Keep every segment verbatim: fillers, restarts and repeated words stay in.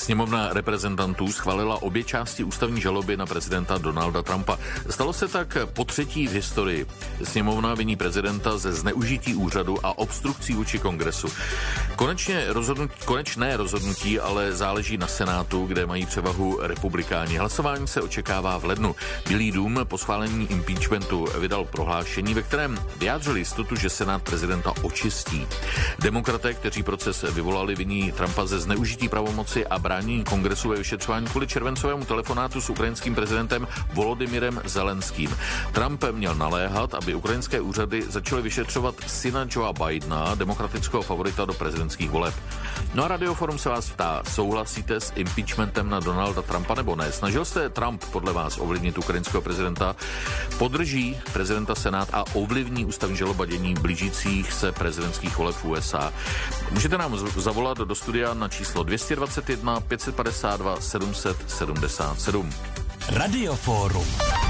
Sněmovna reprezentantů schválila obě části ústavní žaloby na prezidenta Donalda Trumpa. Stalo se tak po třetí v historii. Sněmovna viní prezidenta ze zneužití úřadu a obstrukcí vůči kongresu. Konečně rozhodnutí, konečné rozhodnutí ale záleží na Senátu, kde mají převahu republikáni. Hlasování se očekává v lednu. Bílý dům po schválení impeachmentu vydal prohlášení, ve kterém vyjádřil jistotu, že Senát prezidenta očistí. Demokraté, kteří proces vyvolali, viní Trumpa ze zneužití pravomoci a bránění kongresu ve vyšetřování kvůli červencovému telefonátu s ukrajinským prezidentem Volodymyrem Zelenským. Trump měl naléhat, aby ukrajinské úřady začaly vyšetřovat syna Joea Bidena, demokratického favorita do prezidentských voleb. No a Radioforum se vás ptá, souhlasíte s impeachmentem na Donalda Trumpa nebo ne? Snažil se Trump podle vás ovlivnit ukrajinského prezidenta? Podrží prezidenta Senát a ovlivní ústavní žaloba dění blížících se prezidentských voleb v U S A? Můžete nám zavolat do studia na číslo dvě stě dvacet jedna pět set padesát dva sedm set sedmdesát sedm. Radioforum.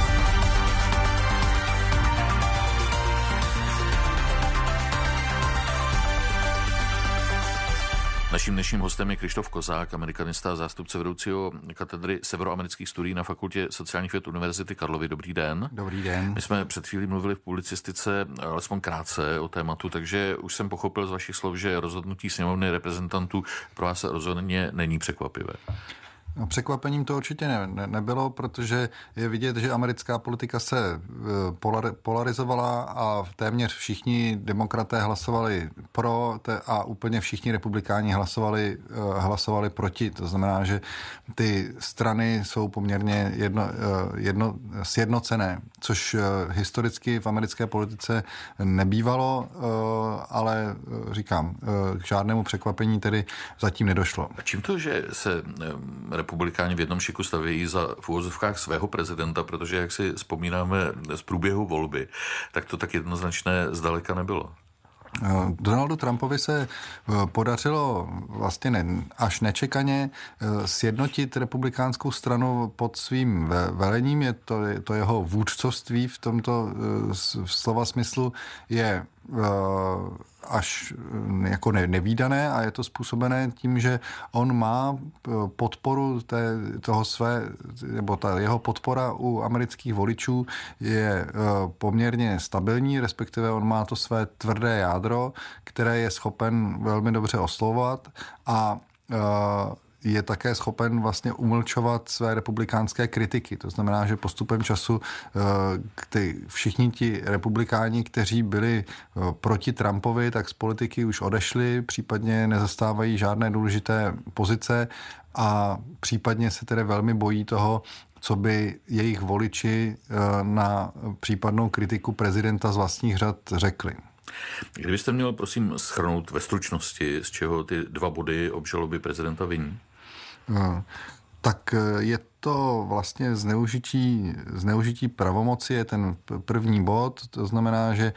Naším dnešním hostem je Krištof Kozák, amerikanista a zástupce vedoucího katedry severoamerických studií na Fakultě sociálních věd Univerzity Karlovy. Dobrý den. Dobrý den. My jsme před chvílí mluvili v publicistice alespoň krátce o tématu, takže už jsem pochopil z vašich slov, že rozhodnutí sněmovny reprezentantů pro vás rozhodně není překvapivé. No, překvapením to určitě ne, ne, nebylo, protože je vidět, že americká politika se polar, polarizovala a téměř všichni demokraté hlasovali pro te, a úplně všichni republikáni hlasovali, hlasovali proti. To znamená, že ty strany jsou poměrně jedno, jedno, sjednocené, což historicky v americké politice nebývalo, ale říkám, k žádnému překvapení tedy zatím nedošlo. A čím to, že se republikáni v jednom šiku stavějí za v úvozovkách svého prezidenta, protože jak si vzpomínáme z průběhu volby, tak to tak jednoznačné zdaleka nebylo. Donaldu Trumpovi se podařilo vlastně ne, až nečekaně sjednotit republikánskou stranu pod svým velením. Je to, je to jeho vůdcovství v tomto slova smyslu je až jako nevídané a je to způsobené tím, že on má podporu té, toho své, nebo ta jeho podpora u amerických voličů je poměrně stabilní, respektive on má to své tvrdé jádro, které je schopen velmi dobře oslovovat a je také schopen vlastně umlčovat své republikánské kritiky. To znamená, že postupem času ty, všichni ti republikáni, kteří byli proti Trumpovi, tak z politiky už odešli, případně nezastávají žádné důležité pozice a případně se tedy velmi bojí toho, co by jejich voliči na případnou kritiku prezidenta z vlastních řad řekli. Kdybyste měl, prosím, shrnout ve stručnosti, z čeho ty dva body obžaloby prezidenta viní? No, tak je to vlastně zneužití, zneužití pravomoci, je ten první bod, to znamená, že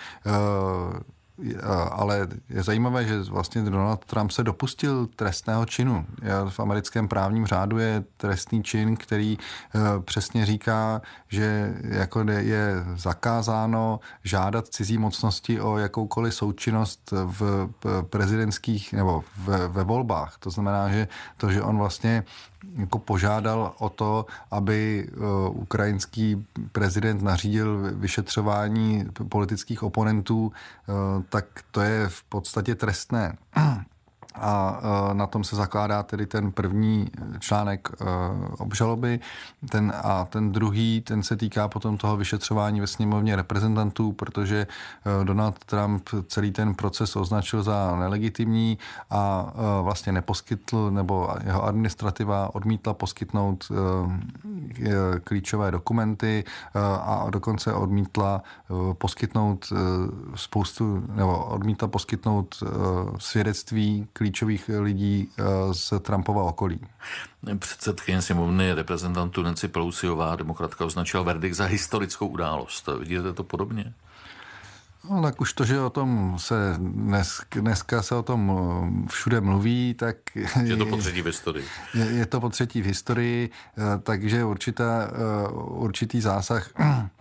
ale je zajímavé, že vlastně Donald Trump se dopustil trestného činu. V americkém právním řádu je trestný čin, který přesně říká, že jako je zakázáno žádat cizí mocnosti o jakoukoliv součinnost v prezidentských nebo ve, ve volbách. To znamená, že to, že on vlastně jako požádal o to, aby ukrajinský prezident nařídil vyšetřování politických oponentů, tak to je v podstatě trestné. A na tom se zakládá tedy ten první článek obžaloby. Ten, a ten druhý, ten se týká potom toho vyšetřování ve sněmovně reprezentantů, protože Donald Trump celý ten proces označil za nelegitimní a vlastně neposkytl, nebo jeho administrativa odmítla poskytnout klíčové dokumenty a dokonce odmítla poskytnout spoustu, nebo odmítla poskytnout svědectví klíčových lidí z Trumpova okolí. Předsedkyně sněmovny reprezentantů Nancy Pelosiová, demokratka, označila verdikt za historickou událost. Vidíte to podobně? No, tak už to, že o tom se dnes, dneska se o tom všude mluví, tak... Je to po třetí v historii. Je, je to po třetí v historii, takže určitá, určitý zásah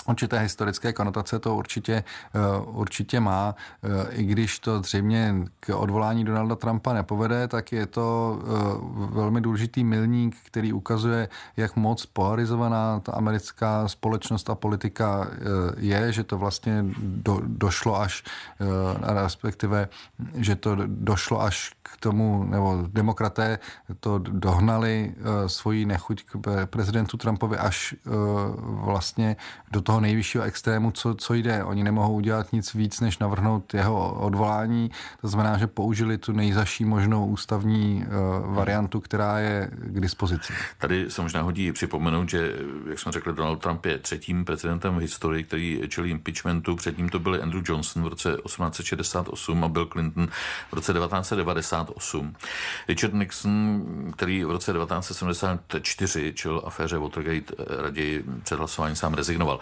určité historické konotace to určitě, určitě má. I když to zřejmě k odvolání Donalda Trumpa nepovede, tak je to velmi důležitý milník, který ukazuje, jak moc polarizovaná ta americká společnost a politika je, že to vlastně do, došlo až, respektive, že to došlo až k tomu, nebo demokraté to dohnali svoji nechuť k prezidentu Trumpovi až vlastně do toho nejvyššího extrému, co, co jde. Oni nemohou udělat nic víc, než navrhnout jeho odvolání. To znamená, že použili tu nejzaší možnou ústavní uh, variantu, která je k dispozici. Tady se možná hodí připomenout, že, jak jsme řekli, Donald Trump je třetím prezidentem v historii, který čelí impeachmentu. Před ním to byli Andrew Johnson v roce osmnáct set šedesát osm a Bill Clinton v roce devatenáct set devadesát osm. Richard Nixon, který v roce devatenáct set sedmdesát čtyři čelil aféře Watergate, raději před hlasováním sám rezignoval.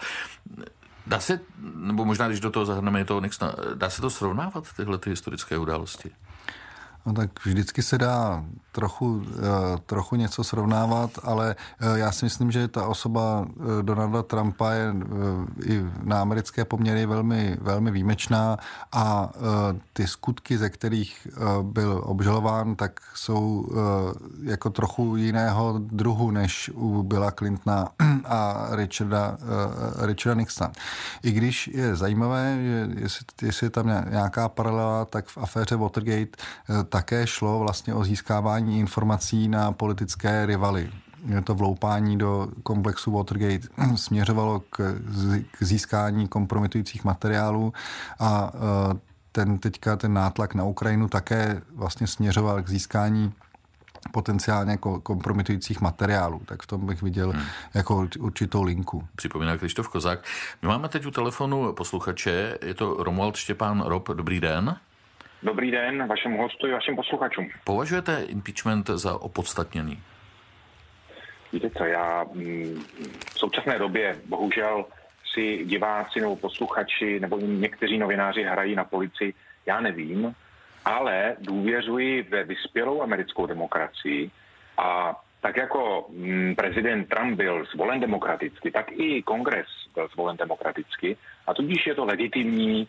Dá se, nebo možná, když do toho zahrneme i toho Nixona, dá se to srovnávat, tyhle ty historické události? No tak vždycky se dá trochu, trochu něco srovnávat, ale já si myslím, že ta osoba Donalda Trumpa je i na americké poměry velmi, velmi výjimečná a ty skutky, ze kterých byl obžalován, tak jsou jako trochu jiného druhu, než u Billa Clintona a Richarda, Richarda Nixona. I když je zajímavé, že jestli, jestli je tam nějaká paralela, tak v aféře Watergate také šlo vlastně o získávání informací na politické rivaly. To vloupání do komplexu Watergate směřovalo k, k získání kompromitujících materiálů a ten teďka ten nátlak na Ukrajinu také vlastně směřoval k získání potenciálně kompromitujících materiálů. Tak v tom bych viděl hmm. jako určitou linku. Připomíná Krištof Kozák. My máme teď u telefonu posluchače, je to Romuald Štěpán Rob. Dobrý den. Dobrý den vašemu hostu i vašim posluchačům. Považujete impeachment za opodstatněný? Víte co, já v současné době bohužel si diváci nebo posluchači nebo někteří novináři hrají na policii, já nevím, ale důvěřuji ve vyspělou americkou demokracii a tak jako prezident Trump byl zvolen demokraticky, tak i kongres byl zvolen demokraticky a tudíž je to legitimní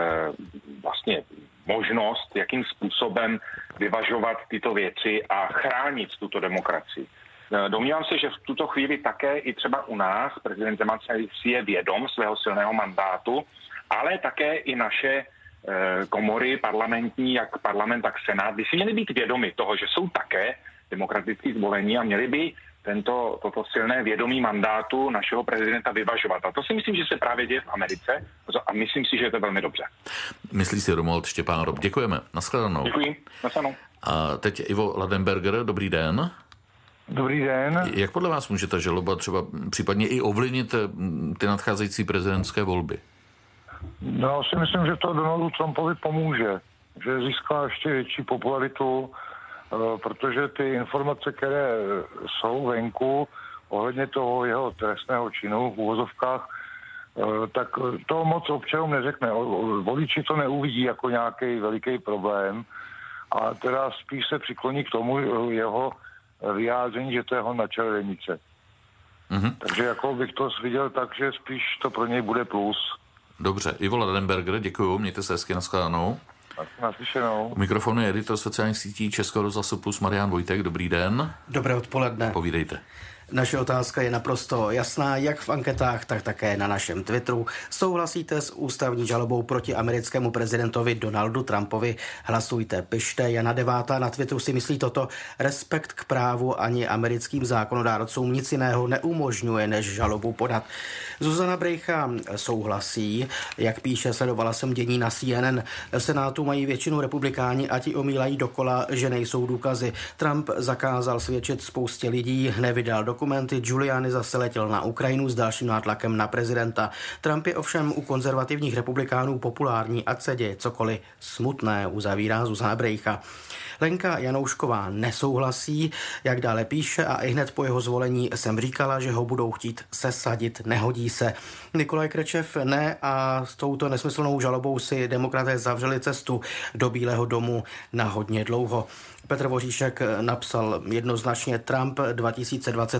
vlastně možnost, jakým způsobem vyvažovat tyto věci a chránit tuto demokracii. Domnívám se, že v tuto chvíli také i třeba u nás prezident Zeman si je vědom svého silného mandátu, ale také i naše komory parlamentní, jak parlament, tak senát, by si měli být vědomi toho, že jsou také demokraticky zvolení a měli by tento, toto silné vědomí mandátu našeho prezidenta vyvažovat. A to si myslím, že se právě děje v Americe a myslím si, že je to velmi dobře. Myslí si Romuald Štěpán Rob. Děkujeme. Naschledanou. Děkuji. Naschledanou. A teď Ivo Ladenberger. Dobrý den. Dobrý den. Jak podle vás může ta žaloba třeba případně i ovlivnit ty nadcházející prezidentské volby? No, si myslím, že to Donaldu Trumpovi pomůže, že získá ještě větší popularitu, protože ty informace, které jsou venku ohledně toho jeho trestného činu v uvozovkách, tak to moc občanům neřekne. Voliči to neuvidí jako nějaký veliký problém a teda spíš se přikloní k tomu jeho vyjádření, že to je jeho načervenice. Mm-hmm. Takže jako bych to viděl tak, že spíš to pro něj bude plus. Dobře. Ivo Ladenberger, děkuju, mějte se hezky, naschledanou. Naslyšenou. U mikrofonu je editor sociálních sítí Českého rozhlasu Plus Marián Vojtek. Dobrý den. Dobré odpoledne. Povídejte. Naše otázka je naprosto jasná, jak v anketách, tak také na našem Twitteru. Souhlasíte s ústavní žalobou proti americkému prezidentovi Donaldu Trumpovi? Hlasujte, pište. Jana Devátá na Twitteru si myslí toto. Respekt k právu ani americkým zákonodárcům nic jiného neumožňuje, než žalobu podat. Zuzana Brejcha souhlasí. Jak píše, sledovala jsem dění na C N N. V Senátu mají většinu republikáni a ti omílají dokola, že nejsou důkazy. Trump zakázal svědčit spoustě lidí, nevydal dokumenty. Giuliani zase letěl na Ukrajinu s dalším nátlakem na prezidenta. Trump je ovšem u konzervativních republikánů populární, ať se děje cokoliv. Smutné, uzavírá Zuzana Brejcha. Lenka Janoušková nesouhlasí, jak dále píše, a i hned po jeho zvolení jsem říkala, že ho budou chtít sesadit, nehodí se. Nikolaj Krečev ne a s touto nesmyslnou žalobou si demokraté zavřeli cestu do Bílého domu na hodně dlouho. Petr Voříšek napsal jednoznačně, Trump dva tisíce dvacet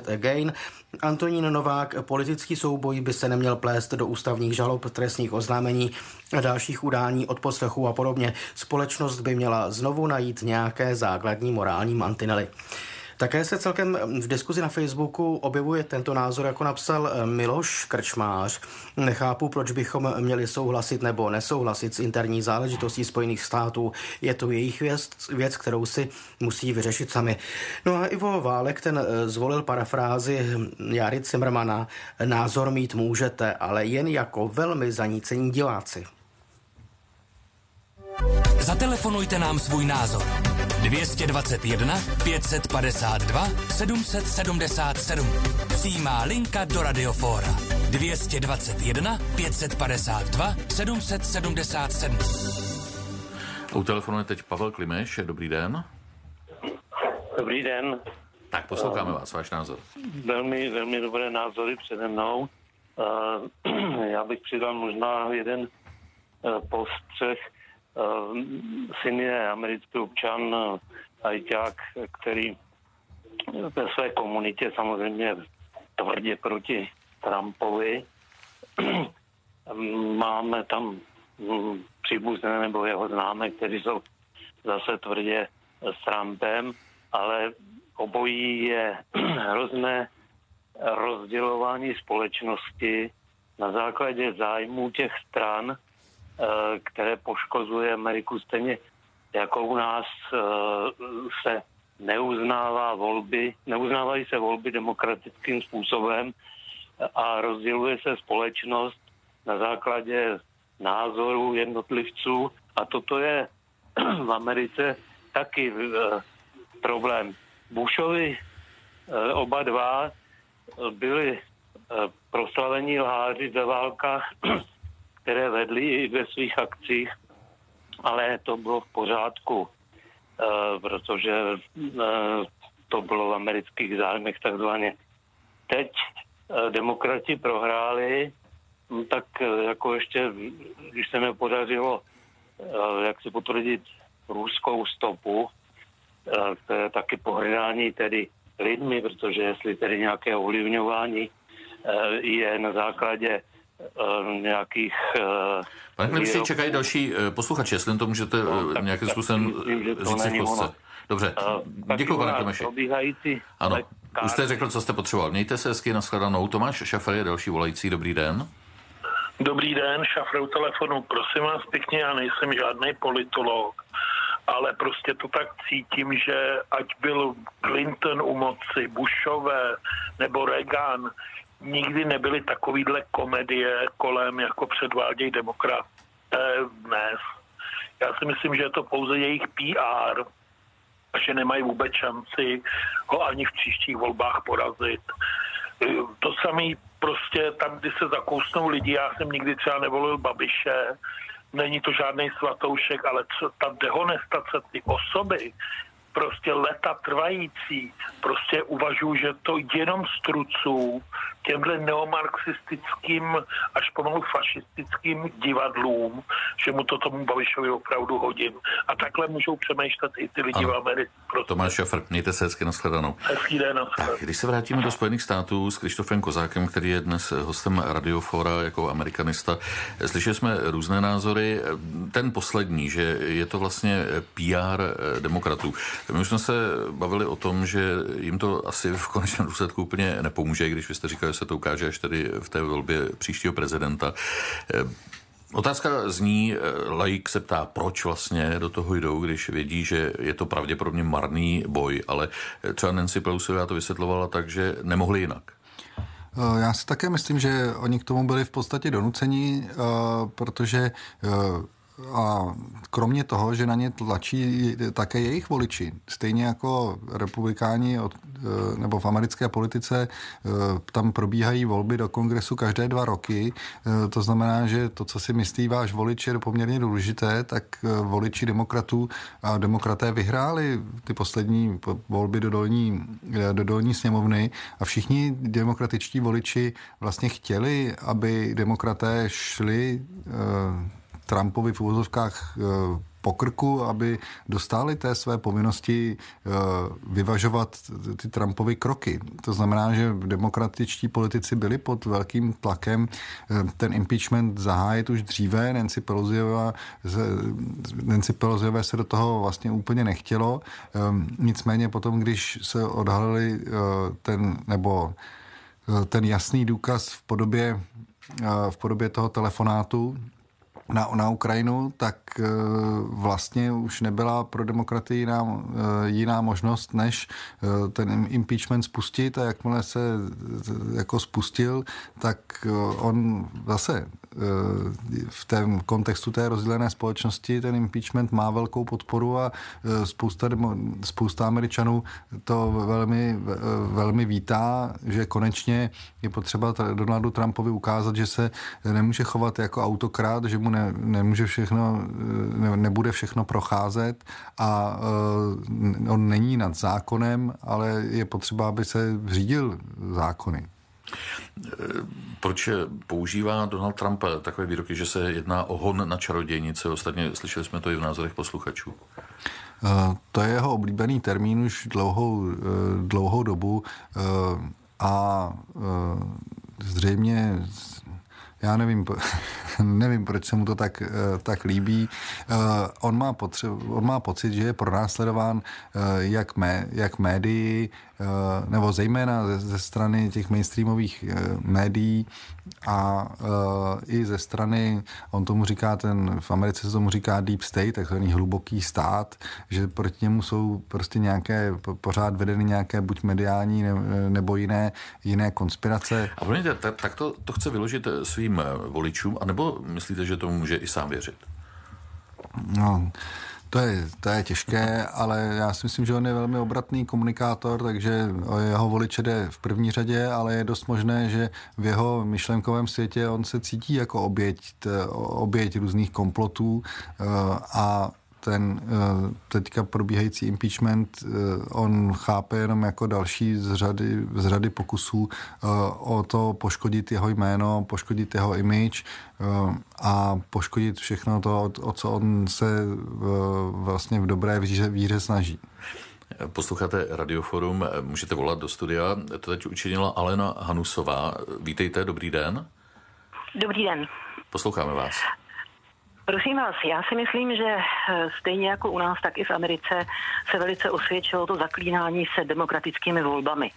again. Antonín Novák, politický souboj by se neměl plést do ústavních žalob, trestních oznámení a dalších udání, odposlechů a podobně. Společnost by měla znovu najít nějaké základní morální mantinely. Také se celkem v diskuzi na Facebooku objevuje tento názor, jako napsal Miloš Krčmář. Nechápu, proč bychom měli souhlasit nebo nesouhlasit s interní záležitostí Spojených států. Je to jejich věc, věc, kterou si musí vyřešit sami. No a Ivo Válek, ten zvolil parafrázi Járy Cimrmana. Názor mít můžete, ale jen jako velmi zanícení diváci. Zatelefonujte nám svůj názor. dvě stě dvacet jedna pět set padesát dva sedm set sedmdesát sedm. Přímá linka do Radiofóra. dvě stě dvacet jedna pět set padesát dva sedm set sedmdesát sedm. U telefonu je teď Pavel Klimeš. Dobrý den. Dobrý den. Tak posloucháme vás, váš názor. Velmi, velmi dobré názory přede mnou. Uh, já bych přidal možná jeden uh, postřeh. Uh, syn je americký občan, uh, ajťák, který ve své komunitě samozřejmě tvrdě proti Trumpovi. Máme tam um, příbuzné nebo jeho známé, kteří jsou zase tvrdě s Trumpem, ale obojí je hrozné rozdělování společnosti na základě zájmů těch stran, které poškozuje Ameriku, stejně jako u nás se neuznává volby, neuznávají se volby demokratickým způsobem a rozděluje se společnost na základě názorů jednotlivců a toto je v Americe taky problém. Bushovi oba dva byli proslavení lháři ve válkách, které vedli i ve svých akcích, ale to bylo v pořádku, protože to bylo v amerických zájmech takzvaně. Teď demokrati prohráli, tak jako ještě, když se mi podařilo, jak si potvrdit ruskou stopu, které je taky pohrdání tedy lidmi, protože jestli tedy nějaké ovlivňování je na základě nějakých... Pane Klimši, čekají další posluchači, jestli to můžete no, nějakým způsobem říct si v kostce. Dobře, uh, děkuji, pane Klimeši. Ano, lekár... už jste řekl, co jste potřeboval. Mějte se hezky, nashledanou. Tomáš Šafr je další volající, dobrý den. Dobrý den, Šafr u telefonu. Prosím vás pěkně, já nejsem žádný politolog, ale prostě to tak cítím, že ať byl Clinton u moci, Bushové nebo Reagan, nikdy nebyly takovýhle komedie kolem, jako předvádějí demokraté dnes. Já si myslím, že je to pouze jejich P R a že nemají vůbec šanci ho ani v příštích volbách porazit. To samé prostě tam, kdy se zakousnou lidi, já jsem nikdy třeba nevolil Babiše, není to žádný svatoušek, ale co, ta dehonestace, ty osoby, prostě leta trvající, prostě uvažuji, že to jenom z truců těmhle neomarxistickým až pomalu fašistickým divadlům, že mu to tomu Babišovi opravdu hodím. A takhle můžou přemýšlet i ty lidi ano. v Americe. Prostě. Tomáš Šafr, mějte se hezky, nashledanou. Hezký den, nashledanou. Tak, když se vrátíme do Spojených států s Krištofem Kozákem, který je dnes hostem Radiofóra jako amerikanista, slyšeli jsme různé názory. Ten poslední, že je to vlastně P R demokratů. My už jsme se bavili o tom, že jim to asi v konečném důsledku úplně nepomůže, když vy jste říkali, že se to ukáže až tedy v té volbě příštího prezidenta. Otázka zní, laik se ptá, proč vlastně do toho jdou, když vědí, že je to pravděpodobně marný boj, ale třeba Nancy Pelosová to vysvětlovala tak, že nemohli jinak. Já si také myslím, že oni k tomu byli v podstatě donuceni, protože a kromě toho, že na ně tlačí také jejich voliči, stejně jako republikáni od, nebo v americké politice tam probíhají volby do kongresu každé dva roky, to znamená, že to, co si myslí váš volič, je poměrně důležité, tak voliči demokratů a demokraté vyhráli ty poslední volby do dolní, do dolní sněmovny a všichni demokratičtí voliči vlastně chtěli, aby demokraté šli Trumpovi v uvozovkách po krku, aby dostali té své povinnosti vyvažovat ty Trumpovy kroky. To znamená, že demokratičtí politici byli pod velkým tlakem ten impeachment zahájit už dříve. Nancy Pelosiová, Nancy Pelosiové se do toho vlastně úplně nechtělo. Nicméně potom, když se odhalili ten, nebo ten jasný důkaz v podobě, v podobě toho telefonátu na, na Ukrajinu, tak vlastně už nebyla pro demokraty jiná, jiná možnost, než ten impeachment spustit, a jakmile se jako spustil, tak on zase v tom kontextu té rozdělené společnosti ten impeachment má velkou podporu a spousta, spousta Američanů to velmi, velmi vítá, že konečně je potřeba Donaldu Trumpovi ukázat, že se nemůže chovat jako autokrat, že mu ne, nemůže všechno, ne, nebude všechno procházet a uh, on není nad zákonem, ale je potřeba, aby se řídil zákony. Proč používá Donald Trump takové výroky, že se jedná o hon na čarodějnice? Ostatně slyšeli jsme to i v názorech posluchačů. Uh, to je jeho oblíbený termín už dlouhou, uh, dlouhou dobu uh, a uh, zřejmě já nevím, nevím, proč se mu to tak, tak líbí. On má, potřebu, on má pocit, že je pronásledován jak, mé, jak médii, nebo zejména ze, ze strany těch mainstreamových médií a i ze strany, on tomu říká, ten, v Americe se tomu říká deep state, takzvaný hluboký stát, že proti němu jsou prostě nějaké, pořád vedeny nějaké buď mediální nebo jiné, jiné konspirace. A promiňte, tak, tak to, to chce vyložit svým voličům, anebo myslíte, že tomu může i sám věřit? No, to je, to je těžké, ale já si myslím, že on je velmi obratný komunikátor, takže o jeho voliče jde v první řadě, ale je dost možné, že v jeho myšlenkovém světě on se cítí jako oběť, oběť různých komplotů a ten teďka probíhající impeachment on chápe jenom jako další z řady, z řady pokusů o to poškodit jeho jméno, poškodit jeho image a poškodit všechno to, o co on se vlastně v dobré víře, víře snaží. Posloucháte Radioforum, můžete volat do studia. To teď učinila Alena Hanusová. Vítejte, dobrý den. Dobrý den. Posloucháme vás. Prosím vás, já si myslím, že stejně jako u nás, tak i v Americe se velice osvědčilo to zaklínání se demokratickými volbami.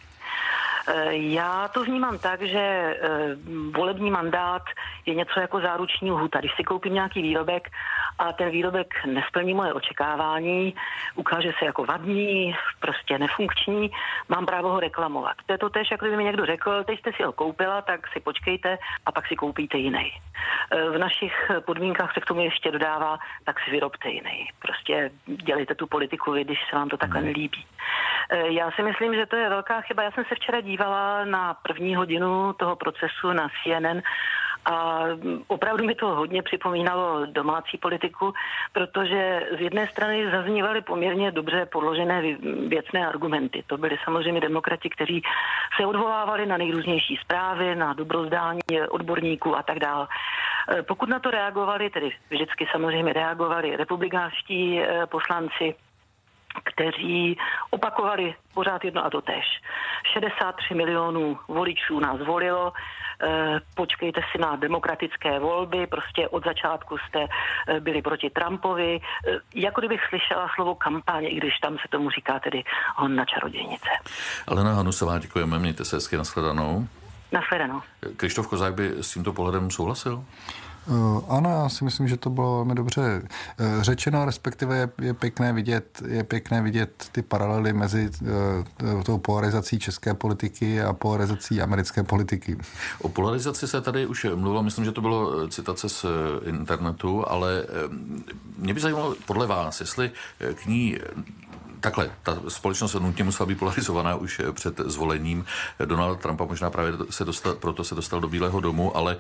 Já to vnímám tak, že volební mandát je něco jako záruční lhůta. Když si koupím nějaký výrobek a ten výrobek nesplní moje očekávání, ukáže se jako vadný, prostě nefunkční, mám právo ho reklamovat. To je to též, jako kdyby mi někdo řekl, teď jste si ho koupila, tak si počkejte a pak si koupíte jiný. V našich podmínkách se k tomu ještě dodává, tak si vyrobte jiný. Prostě dělejte tu politiku vy, když se vám to takhle nelíbí. Já si myslím, že to je velká chyba. Já jsem se včera dívala na první hodinu toho procesu na C N N a opravdu mi to hodně připomínalo domácí politiku, protože z jedné strany zaznívaly poměrně dobře podložené věcné argumenty. To byli samozřejmě demokrati, kteří se odvolávali na nejrůznější zprávy, na dobrozdání odborníků a tak dále. Pokud na to reagovali, tedy vždycky samozřejmě reagovali republikánští poslanci, kteří opakovali pořád jedno a to též. šedesát tři milionů voličů nás volilo, počkejte si na demokratické volby, prostě od začátku jste byli proti Trumpovi, jako kdybych slyšela slovo kampaň, i když tam se tomu říká tedy hon na čarodějnice. Alena Hanusová, děkujeme, mějte se hezky, nashledanou. Nashledanou. Krištof Kozák by s tímto pohledem souhlasil? Uh, ano, já si myslím, že to bylo velmi dobře uh, řečeno, respektive je, je pěkné vidět, je pěkné vidět ty paralely mezi uh, tou polarizací české politiky a polarizací americké politiky. O polarizaci se tady už mluvilo, myslím, že to bylo citace z internetu, ale mě by zajímalo podle vás, jestli k ní takhle, ta společnost nutně musela být polarizovaná už před zvolením Donalda Trumpa, možná právě se dostal, proto se dostal do Bílého domu, ale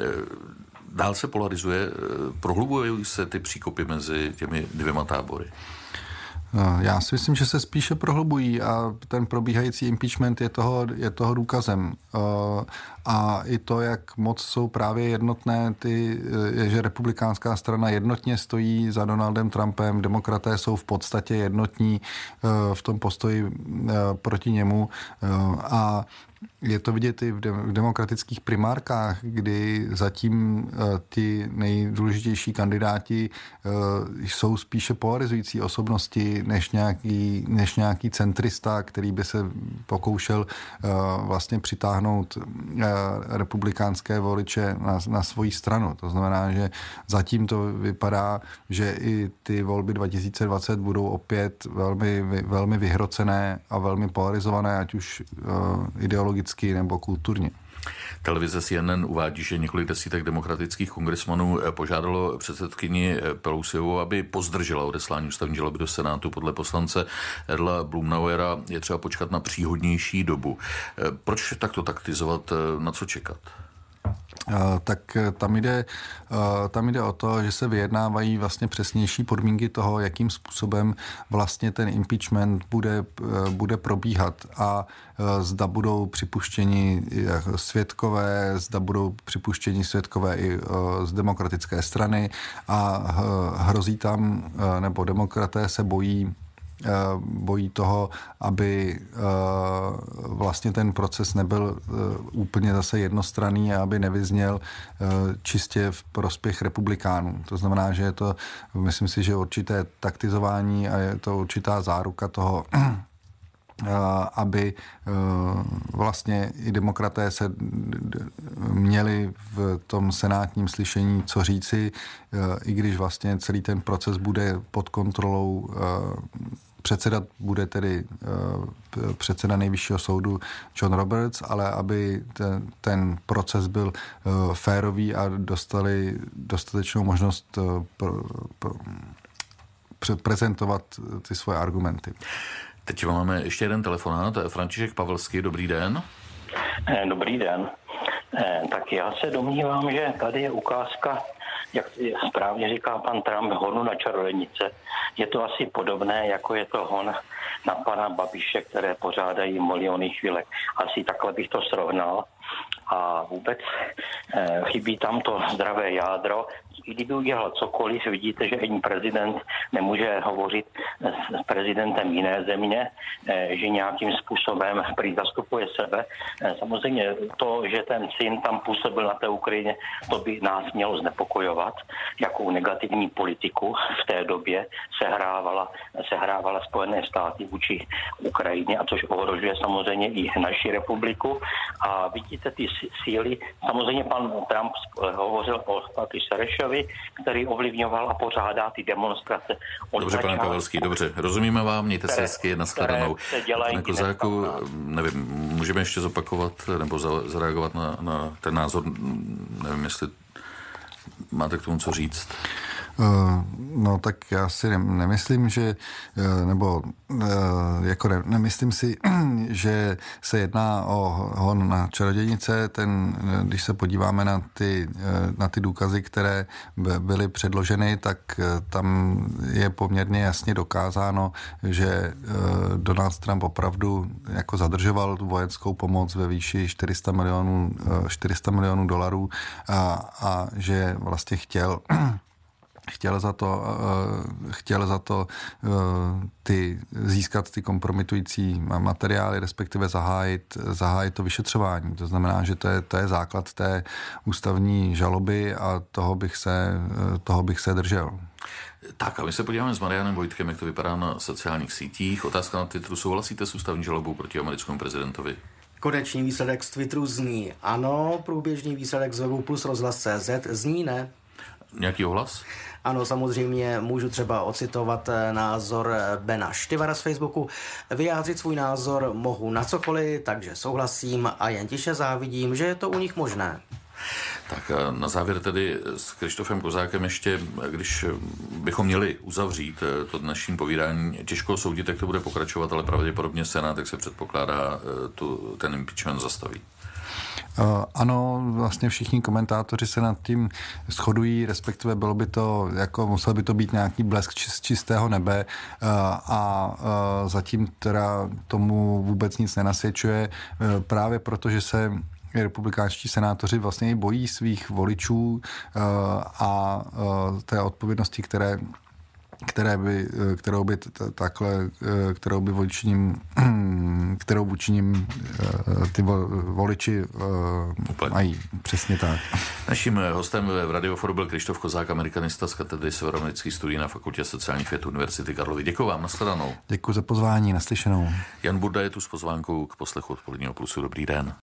dál se polarizuje, prohlubují se ty příkopy mezi těmi dvěma tábory? Já si myslím, že se spíše prohlubují a ten probíhající impeachment je toho, je toho důkazem. A i to, jak moc jsou právě jednotné, ty, že republikánská strana jednotně stojí za Donaldem Trumpem, demokraté jsou v podstatě jednotní v tom postoji proti němu a je to vidět i v demokratických primárkách, kdy zatím ti nejdůležitější kandidáti jsou spíše polarizující osobnosti než nějaký, než nějaký centrista, který by se pokoušel vlastně přitáhnout republikánské voliče na, na svoji stranu. To znamená, že zatím to vypadá, že i ty volby dva tisíce dvacet budou opět velmi, velmi vyhrocené a velmi polarizované, ať už ideologicky nebo kulturně. Televize C N N uvádí, že několik desítek demokratických kongresmanů požádalo předsedkyni Pelosiovou, aby pozdržela odeslání ústavní žaloby do Senátu. Podle poslance Erla Blumauera je třeba počkat na příhodnější dobu. Proč takto taktizovat? Na co čekat? Tak tam jde, tam jde o to, že se vyjednávají vlastně přesnější podmínky toho, jakým způsobem vlastně ten impeachment bude, bude probíhat a zda budou připuštěni svědkové, zda budou připuštěni svědkové i z demokratické strany a hrozí tam, nebo demokraté se bojí bojí toho, aby vlastně ten proces nebyl úplně zase jednostranný a aby nevyzněl čistě v prospěch republikánů. To znamená, že je to, myslím si, že určité taktizování a je to určitá záruka toho, aby vlastně i demokraté se měli v tom senátním slyšení co říci, i když vlastně celý ten proces bude pod kontrolou. Předsedat bude tedy uh, předseda nejvyššího soudu John Roberts, ale aby ten, ten proces byl uh, férový a dostali dostatečnou možnost uh, pro, pro, pre, prezentovat ty svoje argumenty. Teď máme ještě jeden telefonát. František Pavelský, dobrý den. Dobrý den. Tak já se domnívám, že tady je ukázka, jak správně říká pan Trump, honu na čarodějnice. Je to asi podobné, jako je to hon na pana Babiše, které pořádají miliony chvílek. Asi takhle bych to srovnal. A vůbec eh, chybí tam to zdravé jádro. I kdyby udělal cokoliv, vidíte, že ani prezident nemůže hovořit s prezidentem jiné země, eh, že nějakým způsobem prý zastupuje sebe. Eh, samozřejmě to, že ten syn tam působil na té Ukrajině, to by nás mělo znepokojovat. Jakou negativní politiku v té době sehrávala, sehrávala Spojené státy vůči Ukrajině, a což ohrožuje samozřejmě i naši republiku. A vidíte ty síly. Samozřejmě pan Trump hovořil o Pati Serešovi, který ovlivňoval a pořádá ty demonstrace. Dobře, pane Pavelský, dobře. Rozumíme vám, mějte se hezky, nashledanou. Pane Kozáku, nevím, můžeme ještě zopakovat nebo zareagovat na, na ten názor, nevím, jestli máte k tomu co říct. No tak já si nemyslím, že, nebo jako ne, nemyslím si, že se jedná o hon na čarodějnice. Ten, když se podíváme na ty, na ty důkazy, které byly předloženy, tak tam je poměrně jasně dokázáno, že Donald Trump opravdu jako zadržoval vojenskou pomoc ve výši čtyři sta milionů, čtyři sta milionů dolarů a, a že vlastně chtěl Chtěl za to, chtěl za to ty, získat ty kompromitující materiály, respektive zahájit, zahájit to vyšetřování. To znamená, že to je, to je základ té ústavní žaloby a toho bych se, toho bych se držel. Tak a my se podíváme s Marianem Vojtkem, jak to vypadá na sociálních sítích. Otázka na Twitteru. Souhlasíte s ústavní žalobou proti americkému prezidentovi? Konečný výsledek z Twitteru zní ano, průběžný výsledek z webu Plus rozhlas tečka cé zet zní ne. Nějaký ohlas? Ano, samozřejmě můžu třeba ocitovat názor Bena Štyvara z Facebooku. Vyjádřit svůj názor mohu na cokoliv, takže souhlasím a jen tiše závidím, že je to u nich možné. Tak a na závěr tedy s Krištofem Kozákem ještě, když bychom měli uzavřít to dnešní povídání, těžko soudit, jak to bude pokračovat, ale pravděpodobně Senát, jak se předpokládá, tu, ten impeachment zastaví. Ano, vlastně všichni komentátoři se nad tím shodují, respektive bylo by to, jako musel by to být nějaký blesk z čistého nebe a zatím teda tomu vůbec nic nenasvědčuje, právě proto, že se republikánští senátoři vlastně i bojí svých voličů a té odpovědnosti, které které by, kterou by takhle, kterou by vůči nim, kterou vůči nim ty voliči mají. Přesně tak. Naším hostem v Radioforu byl Krištof Kozák, amerikanista z katedry severoamerických studií na Fakultě sociálních věd Univerzity Karlovy. Děkuji vám, nashledanou. Děkuji za pozvání, naslyšenou. Jan Burda je tu s pozvánkou k poslechu Odpoledního plusu. Dobrý den.